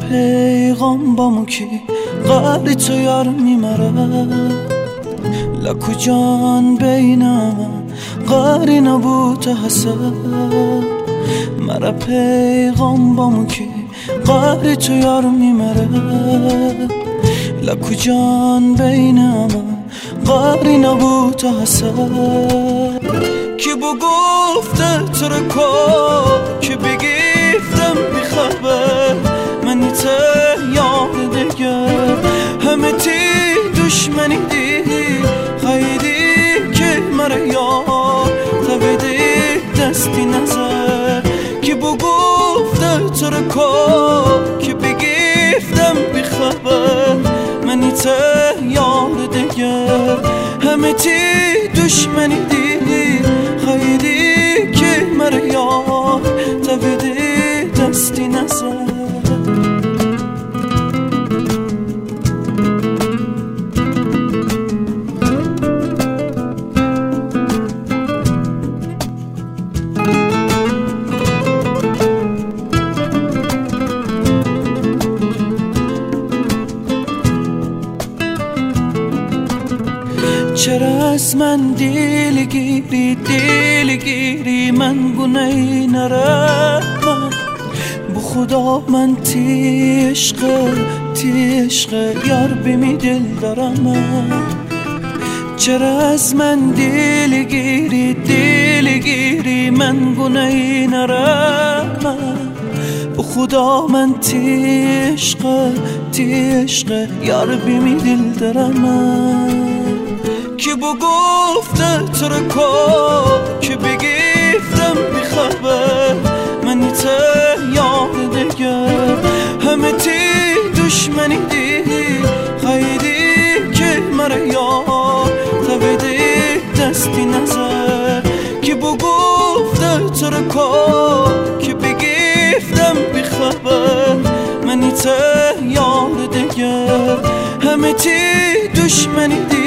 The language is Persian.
پیغام با مو کی قدر تو یار میمره لکو جان بینم قاری نبود حسد مرا پیغام با مو کی قدر تو یار میمره لکو جان بینم قاری نبود حسد کی بو گفته تو رو کن کی بگیفتم بخبر منی ته یاد دیگر همه تی دشمنی دی خیلی که مرا یار تبیدی دستی نظر کی بو گفته تو رو کن کی بگیفتم بخبر منی ته یاد دیگر همه تی دشمنی دی خیلی که مرا یار تبیدی دستی نظر چرا از من دلگیری من گناهی نرم بو خدا من تی عشق یار بمی دل دارم چرا از من دلگیری من گناهی نرم بو خدا من تی عشق یار بمی دل دارم کی بو گفته تو رو کن کی بگیفتم بخبر منی ته یاد دیگر همه تی دشمنی دی خیلی که مرا یار تبیدی دستی نظر کی بو گفته تو رو کن کی بگیفتم بخبر منی ته یاد دیگر همه تی دشمنی دی